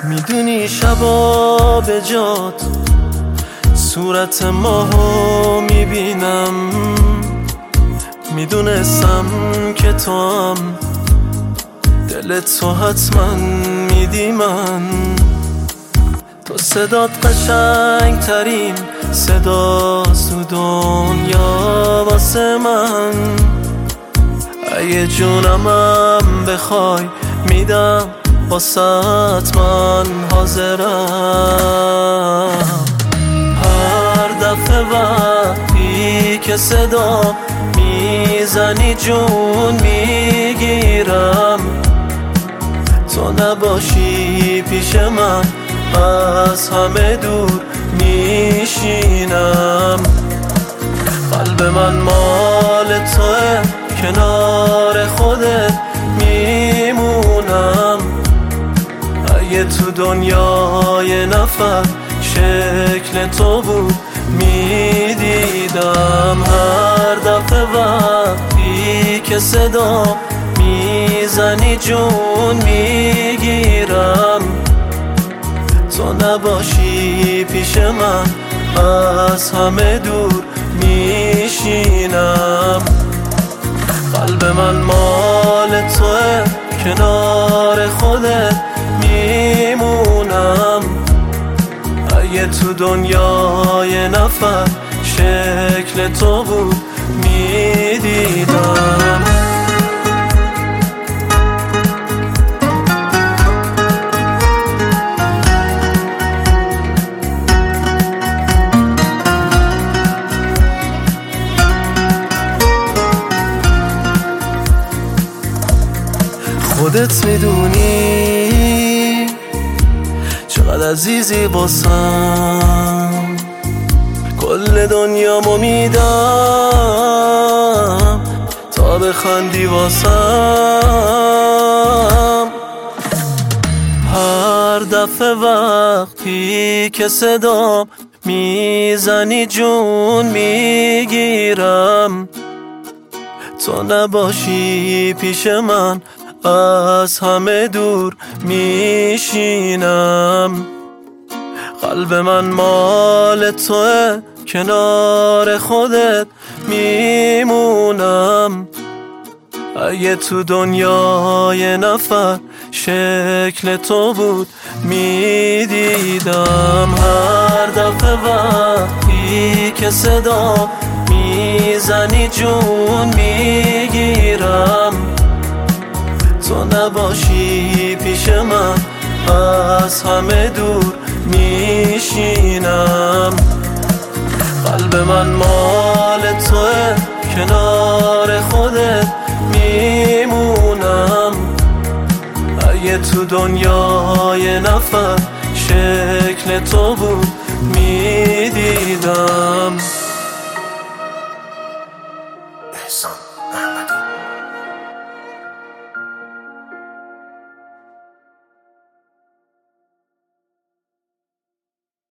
میدونی شبا به جات صورت ماهو میبینم، میدونستم که تو هم دلت تو حتما میدی من. تو صدات قشنگ ترین صداست تو دنیا واسه من. اگه جونمم بخوای میدم واسط، من حاضرم. هر دفعه وقتی که صدا میزنی جون میگیرم، تو نباشی پیش من از همه دور میشینم. قلب من مال توه، کنار خودت میمونم. اگه تو دنیای نفر شکل تو بود میدیدم. هر دفعه وقتی که صدا میزنی جون میگیرم، تو نباشی پیش من از همه دور میشینم. قلب من مال توه، کنار خودت میمونم. اگه تو دنیای نفر شکل تو بود میدیدم. خودت میدونی چقدر عزیزی باسم، کل دنیامو میدم تا بخندی واسم. هر دفعه وقتی که صدام میزنی جون میگیرم، تو نباشی پیش من از همه دور میشینم. قلب من مال توه، کنار خودت میمونم. اگه تو دنیای نفر شکل تو بود میدیدم. هر دفعه وقتی که صدا میزنی جون میگیرم، تو نباشی پیش من از همه دور میشینم. قلب من مال توه، کنار خودت میمونم. اگه تو دنیای نفر شکل تو بود میدیدم. احسان احمد